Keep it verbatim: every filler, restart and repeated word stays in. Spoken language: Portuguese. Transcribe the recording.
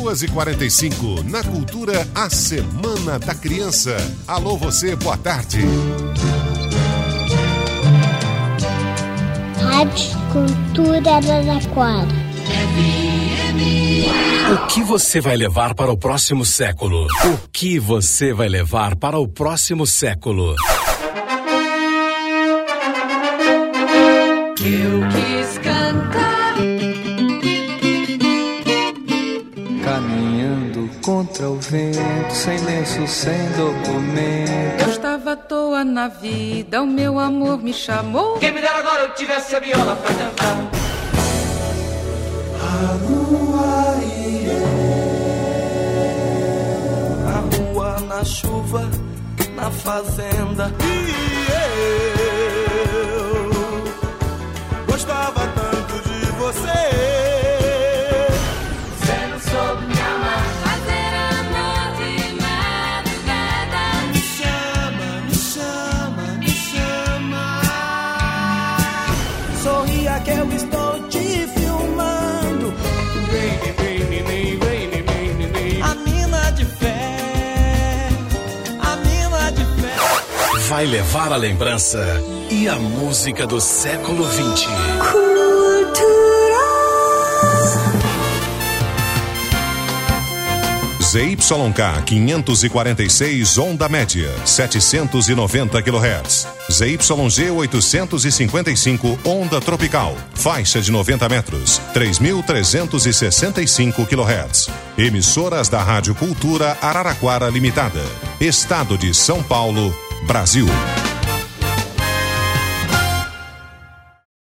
duas e quarenta e cinco, na Cultura, a Semana da Criança. Alô, você, boa tarde. Rádio Cultura Araraquara. O que você vai levar para o próximo século? O que você vai levar para o próximo século? Eu quis cantar, caminhando contra o vento, sem lenço, sem documento. Eu estava à toa na vida, o meu amor me chamou. Quem me dera agora eu tivesse a viola pra cantar. A lua e eu, na rua, na chuva, na fazenda. E eu gostava tanto de você. Sendo sob minha mão, Fazer amor de madrugada. Me chama, me chama, me chama. Sorria que eu estou te filmando. A mina de fé, a mina de fé. Vai levar a lembrança e a música do século vinte. Z Y K quinhentos e quarenta e seis, onda média, setecentos e noventa quilohertz. Z Y G oitocentos e cinquenta e cinco, onda tropical, faixa de noventa metros, três mil trezentos e sessenta e cinco quilohertz. Emissoras da Rádio Cultura Araraquara Limitada. Estado de São Paulo, Brasil.